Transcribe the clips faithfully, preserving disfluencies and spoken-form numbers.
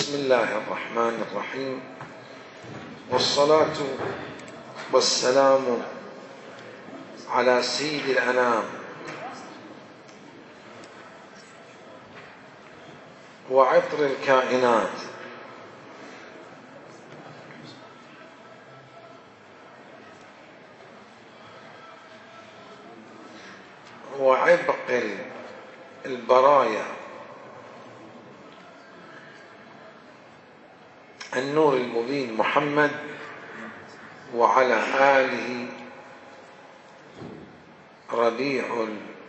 بسم الله الرحمن الرحيم، والصلاة والسلام على سيد الأنام وعطر الكائنات وعبق البرايا النور المبين محمد وعلى آله ربيع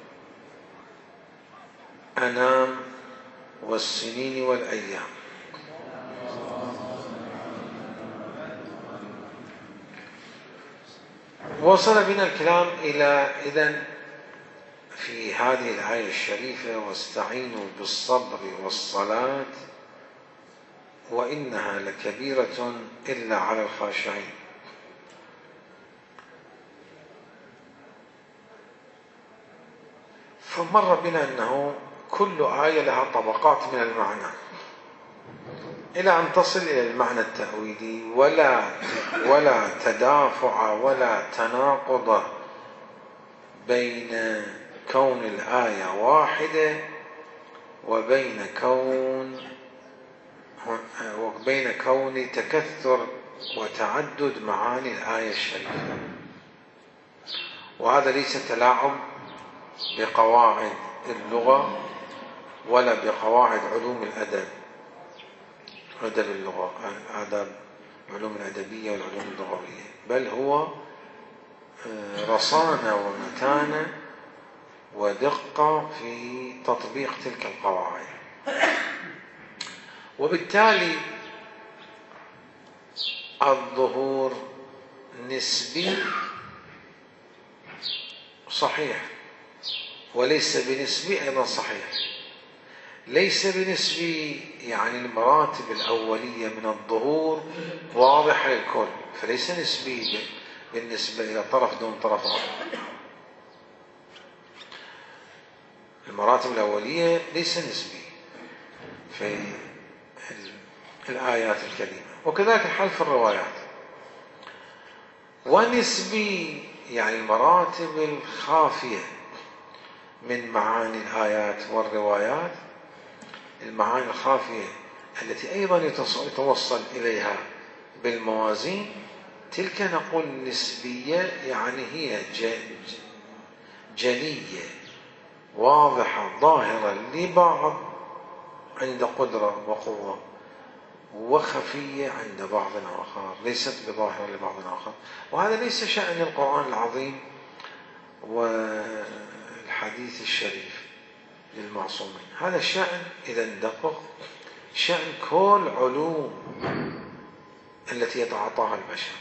الأنام والسنين والأيام. وصل بنا الكلام إلى إذن في هذه الآية الشريفة: واستعينوا بالصبر والصلاة وإنها لكبيرة إلا على الخاشعين. فمر بنا أنه كل آية لها طبقات من المعنى إلى أن تصل إلى المعنى التأويلي، ولا ولا تدافع ولا تناقض بين كون الآية واحدة وبين كون وبين كون تكثر وتعدد معاني الآية الشريفة. وهذا ليس تلاعب بقواعد اللغة ولا بقواعد علوم الأدب، أدب اللغة، آداب العلوم الأدبية والعلوم اللغوية، بل هو رصانة ومتانة ودقة في تطبيق تلك القواعد. وبالتالي الظهور نسبي صحيح، وليس بنسبي أيضا صحيح. ليس بنسبي يعني المراتب الأولية من الظهور واضحة للكل، فليس نسبي بالنسبة إلى طرف دون طرف آخر. المراتب الأولية ليس نسبي في الآيات الكريمة، وكذلك الحال في الروايات. ونسبي يعني المراتب الخافية من معاني الآيات والروايات، المعاني الخافية التي أيضا يتوصل إليها بالموازين، تلك نقول نسبية، يعني هي جلية واضحة ظاهرة لبعض عند قدرة وقوة، وخفية عند بعض آخر، ليست بظاهرة لبعض آخر. وهذا ليس شأن القرآن العظيم والحديث الشريف للمعصومين، هذا الشأن إذا دقق شأن كل علوم التي يتعاطاها البشر،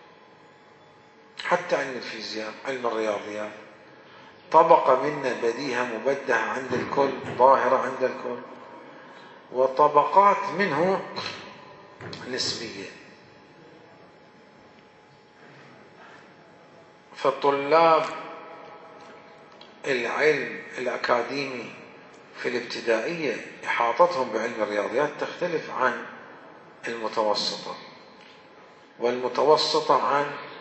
حتى علم الفيزياء، علم الرياضيات، طبقة منا بديهة مبدعة عند الكل، ظاهرة عند الكل، وطبقات منه نسبية. فطلاب العلم الأكاديمي في الابتدائية إحاطتهم بعلم الرياضيات تختلف عن المتوسطة، والمتوسطة عن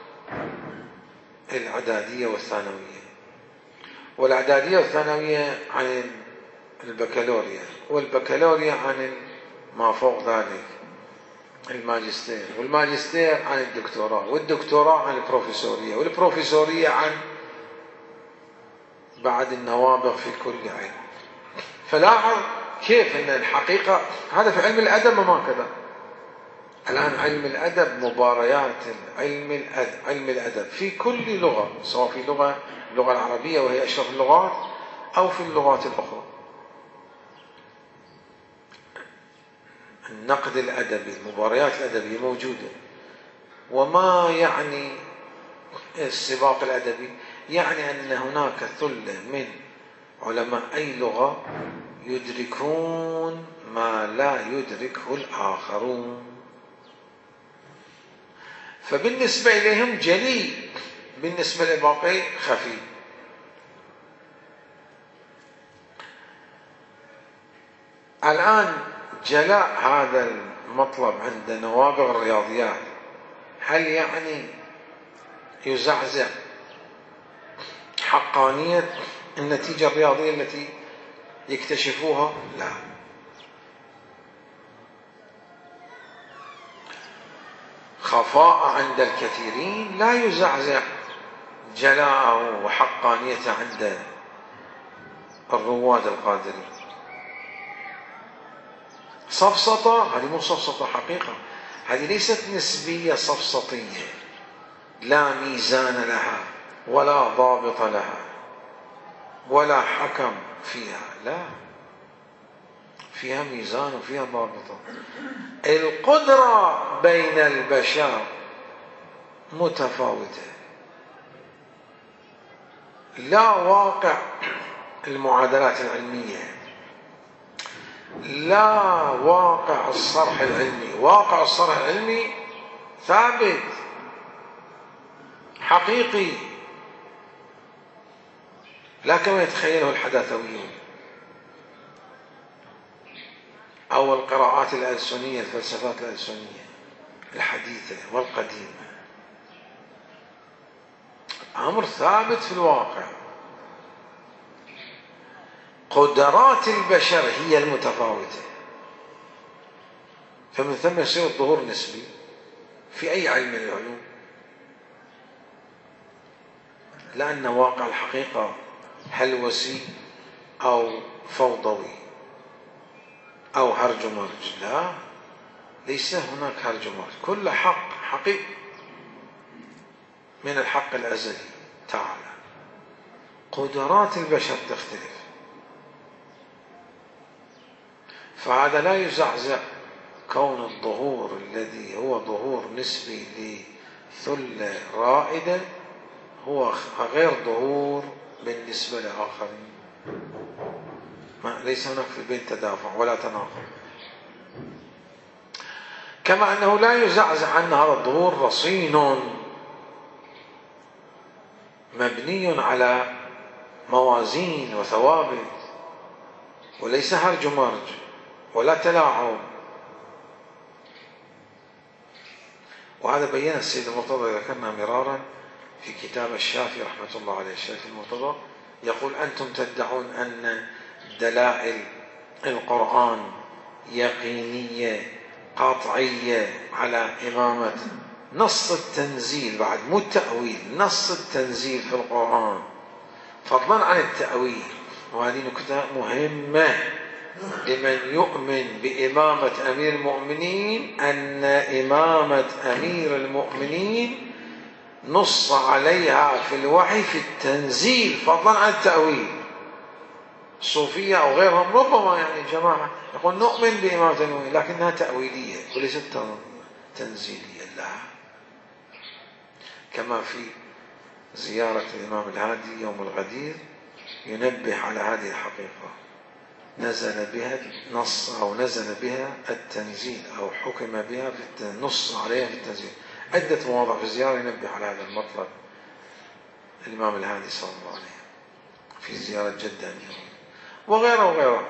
الإعدادية والثانوية، والإعدادية والثانوية عن البكالوريا، والبكالوريا عن ما فوق ذلك الماجستير، والماجستير عن الدكتوراه، والدكتوراه عن البروفيسورية، والبروفيسورية عن بعد النوابغ في كل علم. فلاحظ كيف أن الحقيقة هذا في علم الأدب وما كذا. الآن علم الأدب مباريات علم الأدب علم الأدب في كل لغة، سواء في لغة اللغة العربية وهي أشرف اللغات أو في اللغات الأخرى. النقد الأدبي، المباريات الأدبية موجودة. وما يعني السباق الأدبي؟ يعني أن هناك ثلة من علماء أي لغة يدركون ما لا يدركه الآخرون، فبالنسبة إليهم جلي، بالنسبة للباقي خفي. الآن جلاء هذا المطلب عند نوابغ الرياضيات هل يعني يزعزع حقانية النتيجة الرياضية التي يكتشفوها؟ لا. خفاء عند الكثيرين لا يزعزع جلاءه وحقانيته عند الرواد القادرين. صفصطة، هذه مو صفصطة حقيقة، هذه ليست نسبية صفصطية لا ميزان لها ولا ضابط لها ولا حكم فيها، لا، فيها ميزان وفيها ضابط. القدرة بين البشر متفاوتة، لا واقع المعادلات العلمية، لا واقع الصرح العلمي. واقع الصرح العلمي ثابت حقيقي لا كما يتخيله الحداثويون أو القراءات الألسنية، الفلسفات الألسنية الحديثة والقديمة. أمر ثابت في الواقع. قدرات البشر هي المتفاوتة، فمن ثم يصير الظهور نسبي في أي علم من العلوم، لأن واقع الحقيقة هلوسي أو فوضوي أو هرج مرج. لا، ليس هناك هرج مرج، كل حق حقيقي من الحق الأزلي تعالى. قدرات البشر تختلف، فهذا لا يزعزع كون الظهور الذي هو ظهور نسبي لثلة رائدة هو غير ظهور بالنسبة لآخرين. ليس هناك في البين تدافع ولا تناقض. كما أنه لا يزعزع أن هذا الظهور رصين مبني على موازين وثوابت، وليس هرج مرج ولا تلاعب. وهذا بيّن السيد المرتضى، ذكرنا مرارا في كتاب الشافي رحمة الله عليه. الشافي المرتضى يقول: أنتم تدعون أن دلائل القرآن يقينية قاطعية على إمامة نص التنزيل، بعد مو التأويل، نص التنزيل في القرآن فضلا عن التأويل. وهذه نكتة مهمة لمن يؤمن بإمامة أمير المؤمنين، أن إمامة أمير المؤمنين نص عليها في الوحي في التنزيل فضلا عن التأويل. الصوفية أو غيرهم ربما يعني جماعة يقول نؤمن بإمامة المؤمنين لكنها تأويلية وليست تنزيلية. لا، كما في زيارة الإمام الهادي يوم الغدير ينبه على هذه الحقيقة، نزل بها نص أو نزل بها التنزيل أو حكم بها في النص عليها في التنزيل. عدة مواضع في الزيارة ينبه على هذا المطلب الإمام الهادي صلى الله عليه وسلم في زيارة جدة وغيره وغيره.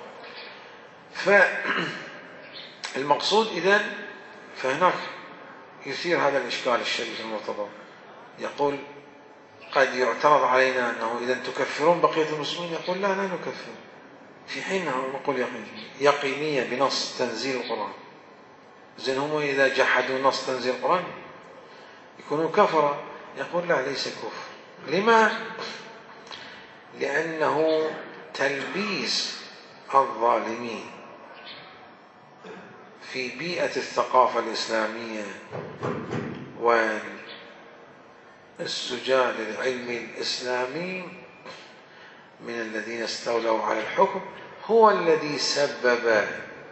فالمقصود إذن فهناك يثير هذا الإشكال الشريف المرتضى، يقول قد يعترض علينا أنه إذا تكفرون بقية المسلمين، يقول لا لا نكفر، في حين نقول يقينية بنص تنزيل القرآن. زين هم إذا جحدوا نص تنزيل القرآن يكونوا كفرة، يقول لا ليس كفر. لما؟ لأنه تلبيس الظالمين في بيئة الثقافة الإسلامية والسجال العلمي الإسلامي من الذين استولوا على الحكم هو الذي سبب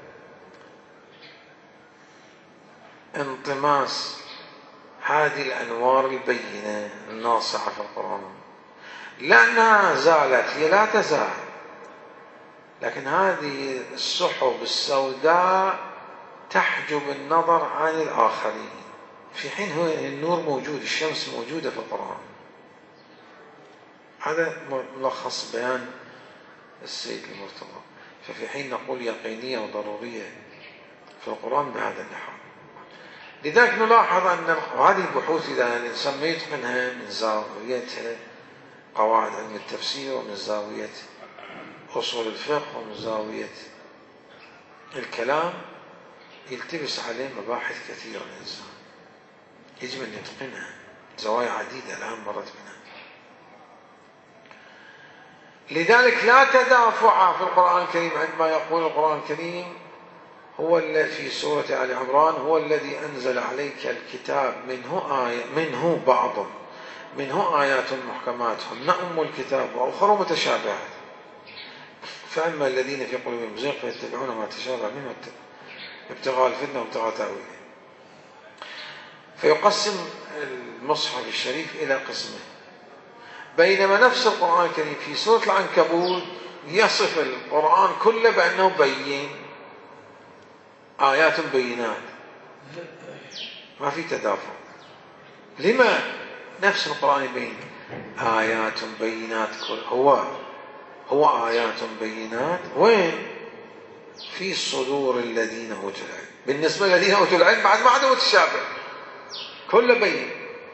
انطماس هذه الأنوار البينة الناصعة في القرآن. لأنها زالت، هي لا تزال، لكن هذه السحب السوداء تحجب النظر عن الآخرين، في حين هو النور موجود، الشمس موجودة في القرآن. هذا ملخص بيان السيد المرتضى. ففي حين نقول يقينية وضرورية في القرآن بهذا النحو. لذلك نلاحظ أن هذه البحوث إذا الإنسان ما يتقنها من زاوية قواعد علم التفسير ومن زاوية أصول الفقه ومن زاوية الكلام يلتبس عليه مباحث كثيرة الإنسان يجب أن يتقنها زوايا عديدة الآن مرت منها. لذلك لا تدافع في القرآن الكريم عندما يقول القرآن الكريم هو الذي في سورة آل عمران هو الذي أنزل عليك الكتاب منه آية منه بعض منه آيات محكمات هن أم الكتاب وأخرى متشابهات فأما الذين في قلوبهم زيغ فيتبعون ما تشابه منه ابتغاء الفتنة وابتغاء تأويله. فيقسم المصحف الشريف إلى قسمين، بينما نفس القرآن الكريم في سورة العنكبوت يصف القرآن كله بأنه بين آيات بينات، ما في تدافع. لما نفس القرآن يبين آيات بينات هو هو آيات بينات وين؟ في صدور الذين أوتوا العلم. بالنسبة للذين أوتوا العلم بعد ما عندهم متشابه كله بين.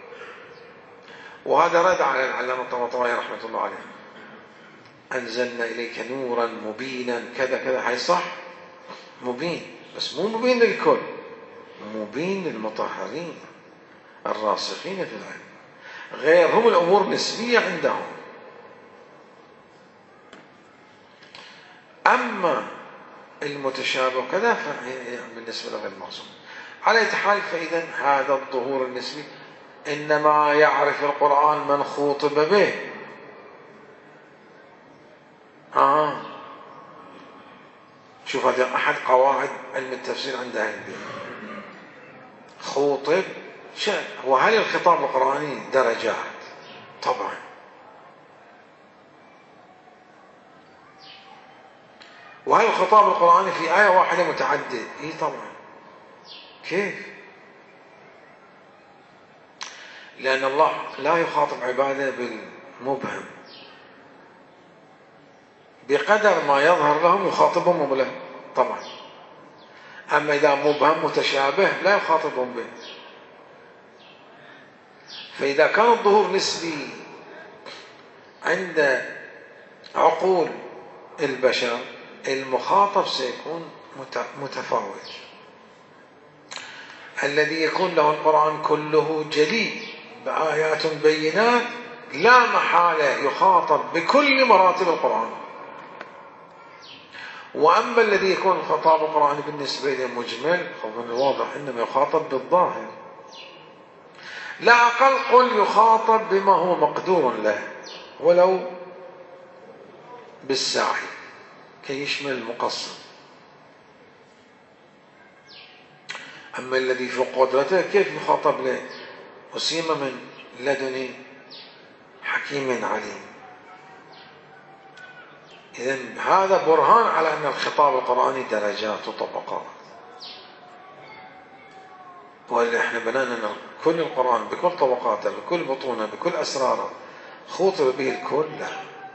وهذا رد على العلامة الطباطبائي رحمة الله عليه، أنزلنا إليك نورا مبينا كذا كذا، هاي صح مبين، بس مو مبين للكل، مبين للمطهرين الراسخين في العلم، غيرهم الأمور نسبية عندهم. أما المتشابه كذا بالنسبة لغير المعصوم. على أي حال فإذا هذا الظهور النسبي إنما يعرف القرآن من خوطب به. آه شوف هذا أحد قواعد علم التفسير عند أهل البيت. خوطب شيء، وهل الخطاب القرآني درجات؟ طبعا. وهل الخطاب القرآني في آية واحدة متعدد؟ إيه طبعا. كيف؟ لأن الله لا يخاطب عباده بالمبهم، بقدر ما يظهر لهم يخاطبهم مبهم طبعا. أما إذا مبهم متشابه لا يخاطبهم به. فإذا كان الظهور نسبي عند عقول البشر المخاطب سيكون متفاوت. الذي يكون له القرآن كله جلي بآيات بينات لا محالة يخاطب بكل مراتب القرآن. وأما الذي يكون الخطاب القرآني بالنسبة له مجمل فمن الواضح إنما يخاطب بالظاهر. لا أقل قل يخاطب بما هو مقدور له ولو بالسعي كي يشمل المقصر. أما الذي في قدرته كيف يخاطب له؟ أسيم من لدن حكيم عليم. إذن هذا برهان على أن الخطاب القرآني درجات وطبقات، وإلا إحنا بنانا كل القرآن بكل طبقاته بكل بطونه بكل أسراره خوطب به الكل. لا.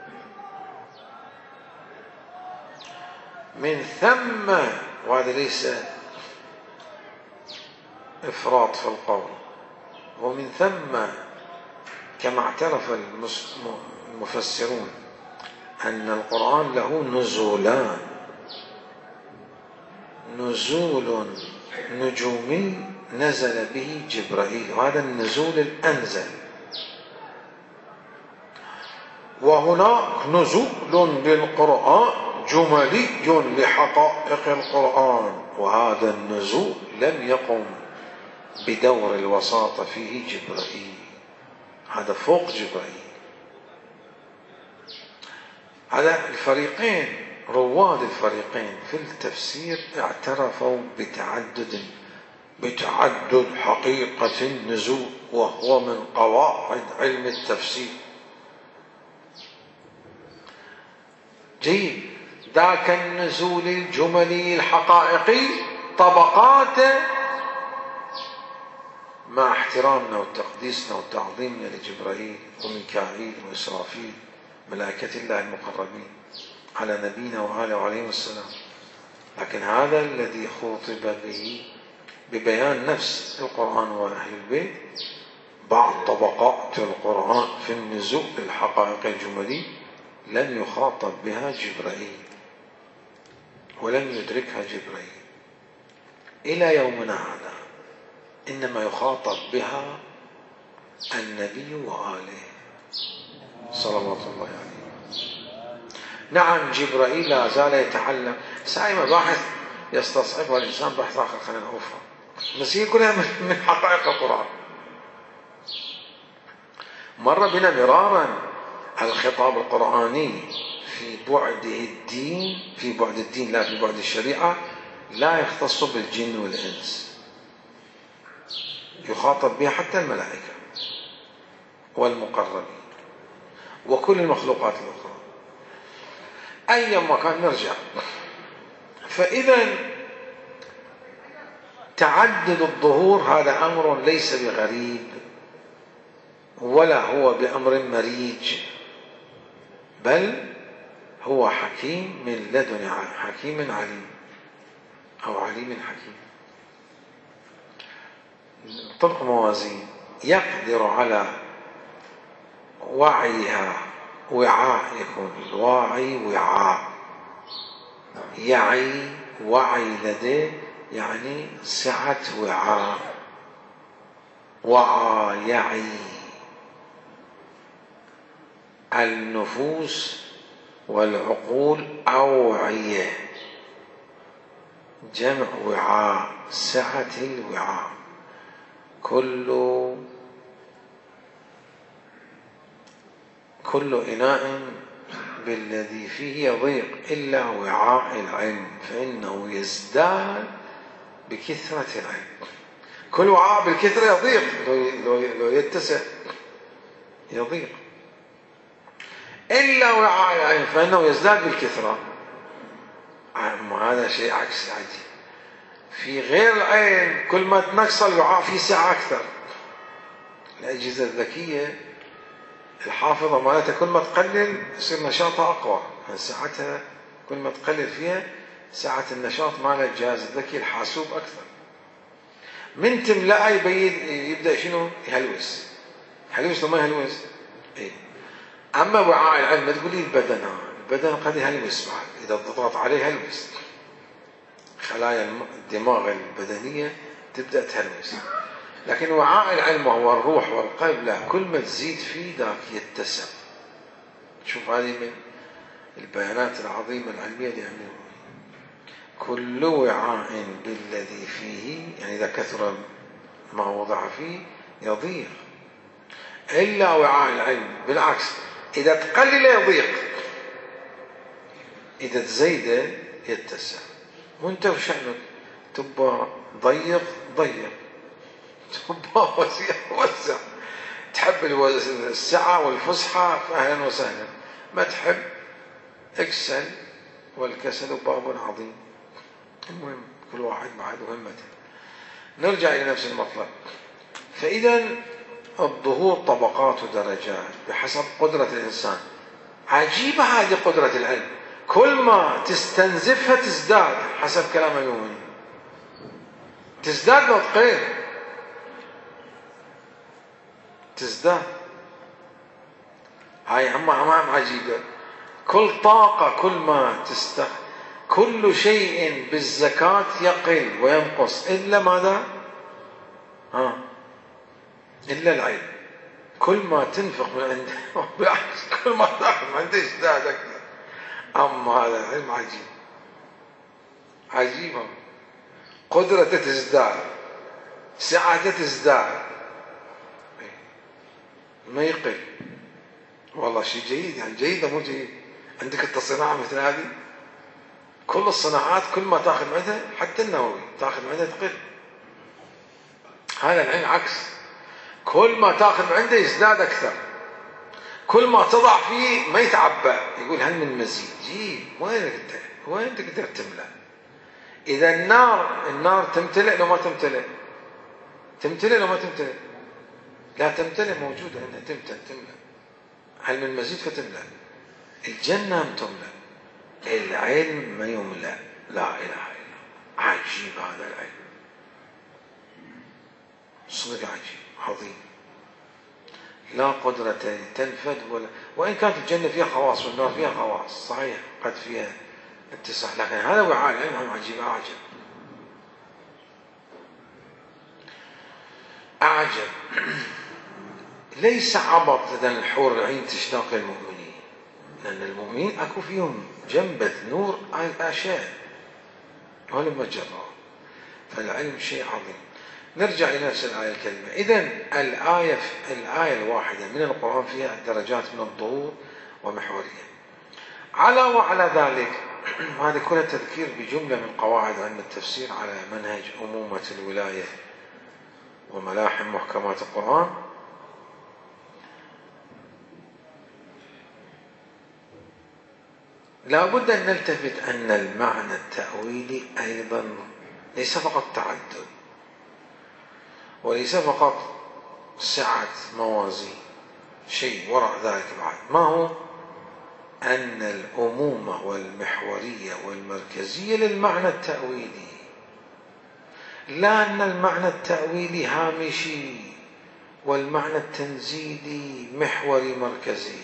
من ثم، وهذا ليس إفراط في القول، ومن ثم كما اعترف المفسرون أن القرآن له نزولان، نزول نجومي نزل به جبرائيل وهذا النزول الأنزل، وهناك نزول للقرآن جملي لحقائق القرآن وهذا النزول لم يقم بدور الوساطة فيه جبرائيل، هذا فوق جبرائيل. على الفريقين رواد الفريقين في التفسير اعترفوا بتعدد بتعدد حقيقة النزول وهو من قواعد علم التفسير. جيد. ذاك النزول الجملي الحقائقي طبقاته مع احترامنا وتقديسنا وتعظيمنا لجبرائيل وميكائيل وإسرافيل ملائكة الله المقربين، على نبينا وآله وعليه السلام، لكن هذا الذي خوطب به ببيان نفس القرآن وأهل البيت بعض طبقات القرآن في النزول للحقائق الجملي لن يخاطب بها جبرائيل ولن يدركها جبرائيل إلى يومنا هذا، إنما يخاطب بها النبي وآله صلوات الله عليه. نعم جبرائيل لا زال يتعلم، ساي مباحث يستصعبها الإنسان بحث آخر خلينا أخرى، بس هي كلها من حقائق القرآن. مر بنا مرارا الخطاب القرآني في بعده الدين، في بعد الدين لا في بعد الشريعة، لا يختص بالجن والإنس، يخاطب بها حتى الملائكة والمقربين وكل المخلوقات الأخرى أي مكان نرجع. فإذا تعدد الظهور هذا أمر ليس بغريب ولا هو بأمر مريج، بل هو حكيم من لدن حكيم عليم أو عليم حكيم. طبق موازين يقدر على وعيها، وعاء يكون الواعي وعاء، يعي وعي لديه يعني سعة وعاء، وعى يعي. النفوس والعقول أوعية جمع وعاء، سعة الوعاء. كل كل إناء بالذي فيه يضيق إلا وعاء العلم فإنه يزداد بكثرة العلم. كل وعاء بالكثرة يضيق، لو يتسع يضيق، إلا وعاء العلم فإنه يزداد بالكثرة. هذا شيء عكس عجيب. في غير العلم كل ما تنقص الوعاء في سعة أكثر. الأجهزة الذكية الحافظة مالتها كل ما تقلل يصير نشاطها أقوى، ساعتها كل ما تقلل فيها ساعة النشاط مال الجهاز الذكي الحاسوب أكثر. من تملأه يبدأ شنو؟ يهلوس. يهلوس لما يهلوس إيه. أما وعاء العلم ما تقولي البدن، البدن قد يهلوس بعد إذا تضغط عليه يهلوس، خلايا الدماغ البدنية تبدأ تهلوس. لكن وعاء العلم وهو الروح والقلب لا، كل ما تزيد فيه ذاك يتسع. شوف هذه من البيانات العظيمة العلمية اللي يعملوها. كل وعاء بالذي فيه، يعني إذا كثر ما وضع فيه يضيق، إلا وعاء العلم بالعكس إذا تقلل يضيق، إذا تزيد يتسع. وانت وشأنك تبقى ضيق ضيق، تبقى وسع وسع. تحب السعة والفسحة فأهلا وسهلا، ما تحب اكسل، والكسل باب عظيم. المهم كل واحد بعد مهمته. نرجع إلى نفس المطلب. فإذا الظهور طبقات ودرجات بحسب قدرة الإنسان. عجيبة هذه قدرة العلم، كل ما تستنزفها تزداد حسب كلام المؤمنين، تزداد نطقين، تزداد. هاي هم أمام عجيبة. كل طاقة كل ما تست كل شيء بالزكاة يقل وينقص إلا ماذا؟ ها إلا العلم. كل ما تنفق من عنده بالعكس كل ما تأخذ من عنده يزداد أكثر. أما هذا العلم عجيب عجيب، قدرته تزداد، سعته تزداد، ما يقل. والله شيء جيد، يعني جيد مو جيد. عندك انت صناعة مثل هذه، كل الصناعات كل ما تاخذ منها حتى النووي تاخذ منها تقل. هذا العلم عكس، كل ما تاخذ عنده يزداد اكثر، كل ما تضع فيه ما يتعبى. يقول هل من مزيد؟ جيب وين انت؟ وين تقدر تملأ؟ اذا النار النار تمتلئ لو ما تمتلئ؟ تمتلئ لو ما تمتلئ؟ لا تمتلئ، موجودة انها تمتلئ تملأ. هل من مزيد فتملأ. الجنة تملأ، العلم ما يملأ، لا إله إلا الله. عجيب هذا العلم، صدق عجيب عظيم، لا قدرة تنفد ولا، وإن كانت الجنة فيها خواص والنار فيها خواص صحيح، قد فيها اتساع، لكن هذا وعاء العلم عجيب أعجب أعجب. ليس عبط إذا الحور العين تشتاق للمؤمنين، لأن المؤمنين أكو فيهم جنبة نور أشياء ولما جرى، فالعلم شيء عظيم. نرجع إلى نفس الآية الكريمة. إذن الآية الآية الواحدة من القرآن فيها درجات من الظهور ومحورية. على وعلى ذلك هذا كله تذكير بجملة من قواعد علم التفسير على منهج أمومة الولاية وملاحم محكمات القرآن. لا بد أن نلتفت أن المعنى التأويلي أيضا ليس فقط تعدد وليس فقط سعة موازين، شيء وراء ذلك بعد. ما هو؟ أن الأمومة والمحورية والمركزية للمعنى التأويلي، لا أن المعنى التأويلي هامشي والمعنى التنزيلي محوري مركزي.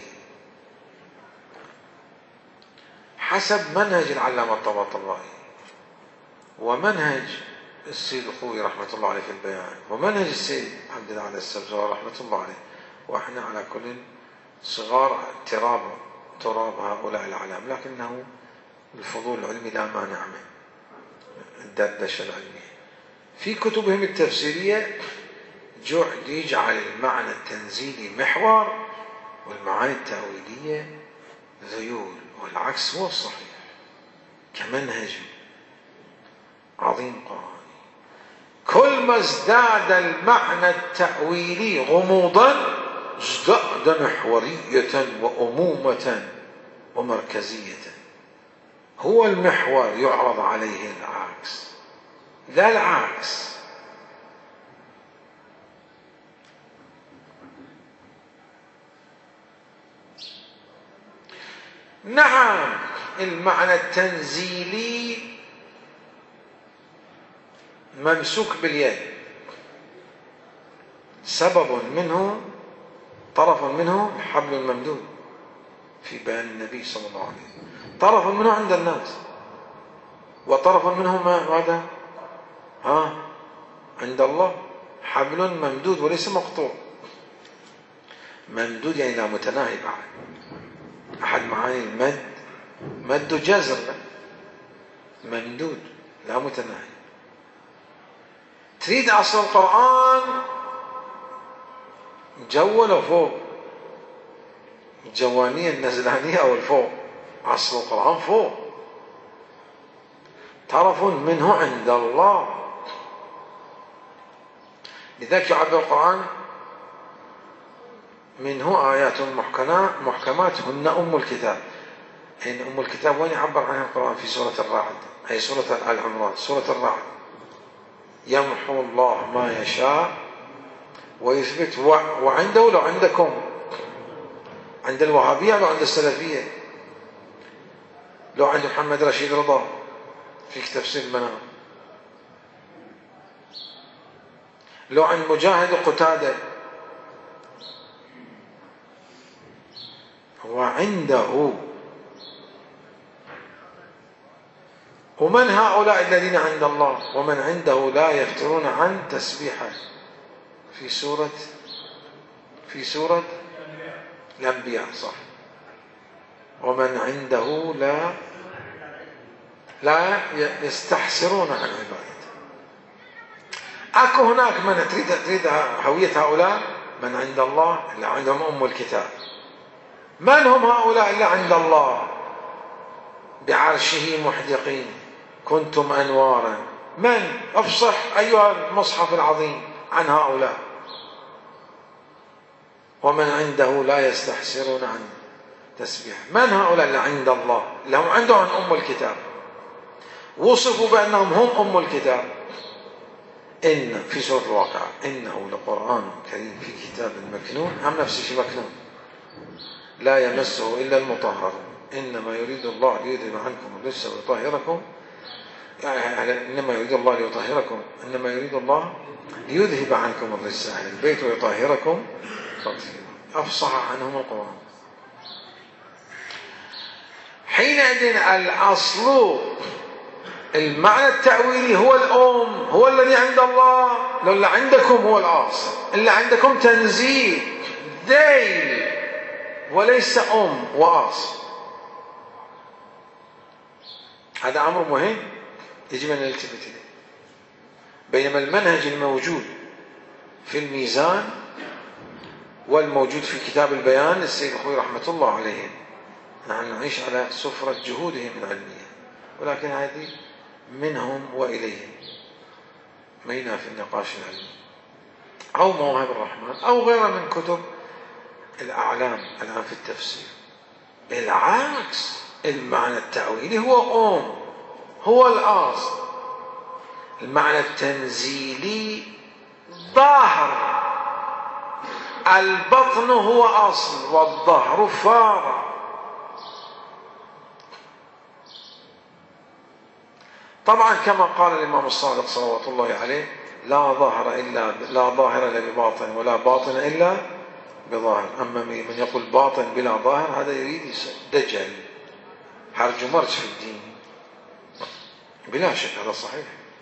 حسب منهج العلامة الطباطبائي ومنهج السيد الخوي رحمة الله عليه في البيان ومنهج السيد عبد الأعلى السبزوار رحمة الله عليه، وإحنا على كل صغار تراب تراب هؤلاء الأعلام، لكنه الفضول العلمي لا مانع منه، الدردشة العلمية. في كتبهم التفسيرية يجعل المعنى التنزيلي محور والمعاني التأويلية ذيول، والعكس هو الصحيح كمنهج عظيم قرآني. كل ما ازداد المعنى التأويلي غموضا ازداد محورية وأمومة ومركزية. هو المحور يعرض عليه العكس لا العكس. نعم المعنى التنزيلي ممسوك باليد، سبب منه طرف منه حبل ممدود في بيان النبي صلى الله عليه وسلم، طرف منه عند الناس وطرف منه ماذا؟ ها عند الله، حبل ممدود وليس مقطوع. ممدود يعني لا متناهي بعد. أحد معاني المد مد جزر، ممدود لا متناهي. تريد أصل القرآن جوله فوق، الجوانية النزلانية أو الفوق، أصل القرآن فوق، طرف منه عند الله. لذلك يعبر القرآن منه آيات محكمات هن أم الكتاب. إن أم الكتاب وين يعبر عنها القرآن؟ في سورة الرعد، أي سورة آل عمران، سورة الرعد. يمحو الله ما يشاء ويثبت، وعنده لو عندكم عند الوهابية لو عند السلفية لو عند محمد رشيد رضا في تفسير المنام، لو عند مجاهد قتادة، وعنده. ومن هؤلاء الذين عند الله؟ ومن عنده لا يفترون عن تسبيحه في سورة في سورة الأنبياء، صح. ومن عنده لا لا يستحسرون عن عبادته. أكو هناك من تريد تريد هوية هؤلاء من عند الله اللي عندهم أم الكتاب. من هم هؤلاء اللي عند الله؟ بعرشه محدقين كنتم أنوارا. من؟ افصح أيها المصحف العظيم عن هؤلاء. ومن عنده لا يستحسرون عن تسبيح. من هؤلاء اللي عند الله اللي هم عندهم أم الكتاب، وصفوا بأنهم هم أم الكتاب؟ إن في سورة الواقعة إنه لقرآن كريم في كتاب مكنون، هم نفس الشيء مكنون لا يمسه إلا المطهرون. إنما يريد الله ليذهب عنكم الرجس ويطهركم، يعني إنما يريد الله ليطهركم إنما يريد الله ليذهب عنكم الرجس أهل البيت ويطهركم تطهيرا. أفصح عنهم القرآن. حينئذ الأصل المعنى التأويلي هو الأم، هو الذي عند الله، لو اللي عندكم هو الأصل، اللي عندكم تنزيل ذيل وليس أم وأصل. هذا أمر مهم يجب أن نلتفت إليه. بينما المنهج الموجود في الميزان والموجود في كتاب البيان للسيد الخوئي رحمة الله عليه، نحن نعيش على سفرة جهودهم العلمية، ولكن هذه منهم وإليهم، مينا في النقاش العلمي أو مواهب الرحمن أو غيرها من كتب الأعلام الآن في التفسير. بالعكس، المعنى التأويلي هو أم، هو الأصل. المعنى التنزيلي ظاهر، البطن هو أصل والظهر فرع. طبعا كما قال الإمام الصادق صلوات الله عليه: لا ظاهر إلا لا ظاهر إلا بباطن ولا باطن إلا بظاهر. أما من يقول باطن بلا ظاهر هذا يريد دجل، حرج مرج في الدين. بلا شك هذا صحيح،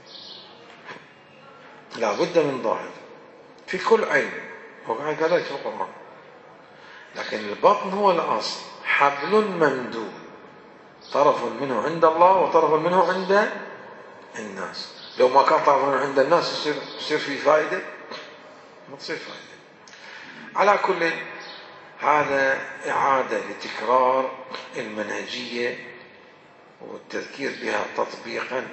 لا بد من ظاهر في كل علم، وكذلك في القرآن. لكن البطن هو الأصل، حبل ممدود، طرف منه عند الله وطرف منه عند الناس. لو ما كان طرف منه عند الناس يصير يصير في فائدة؟ ما تصير فائدة. على كل، هذا إعادة لتكرار المنهجية والتذكير بها تطبيقا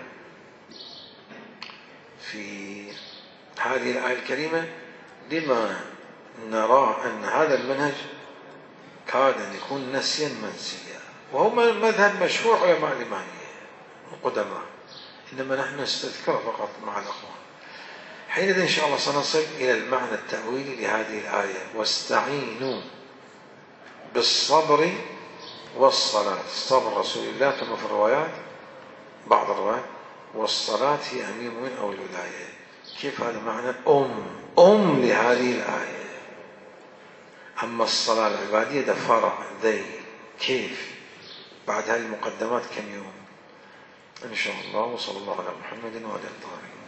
في هذه الآية الكريمة، لما نراه أن هذا المنهج كاد أن يكون نسيا منسيا، وهو مذهب مشهور علماء الإمامية القدماء، إنما نحن نستذكره فقط مع الأخوان. حينئذ إن شاء الله سنصل إلى المعنى التأويلي لهذه الآية: واستعينوا بالصبر والصلاة. صبر رسول الله كما في الروايات، بعض الروايات، والصلاة هي أمير المؤمنين أو الولاية. كيف هذا معنى أم أم لهذه الآية؟ أما الصلاة العبادية ده فرع ذيل. كيف بعد هذه المقدمات كم يوم؟ إن شاء الله. وصلى الله على محمد وعلى آله.